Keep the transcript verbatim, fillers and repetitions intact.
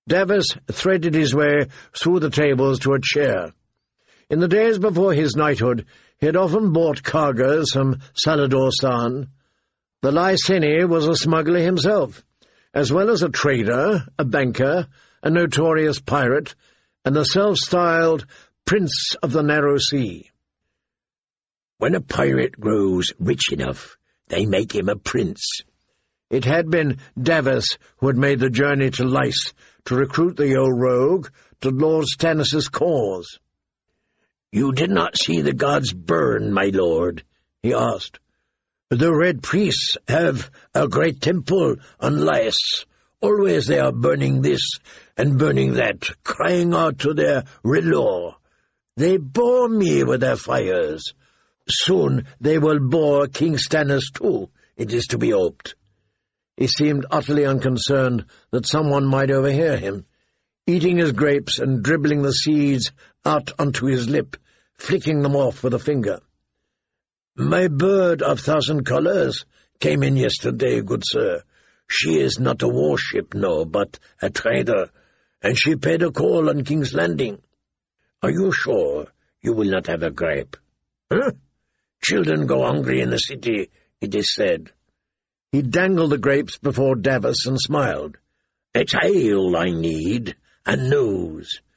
Davos threaded his way through the tables to a chair. In the days before his knighthood, he had often bought cargoes from Salador-san. The Lyseni was a smuggler himself, as well as a trader, a banker, a notorious pirate, and the self-styled Prince of the Narrow Sea. When a pirate grows rich enough, they make him a prince. It had been Davos who had made the journey to Lys to recruit the old rogue to Lord Stannis' cause. "You did not see the gods burn, my lord?" he asked. "The Red Priests have a great temple on Lys. Always they are burning this and burning that, crying out to their R'hllor. They bore me with their fires. Soon they will bore King Stannis too, it is to be hoped." He seemed utterly unconcerned that someone might overhear him, eating his grapes and dribbling the seeds out onto his lip, flicking them off with a finger. "My bird of thousand colours came in yesterday, good sir. She is not a warship, no, but a trader, and she paid a call on King's Landing. Are you sure you will not have a grape? Huh? Children go hungry in the city, it is said." He dangled the grapes before Davos and smiled. "A tail I need, and nose.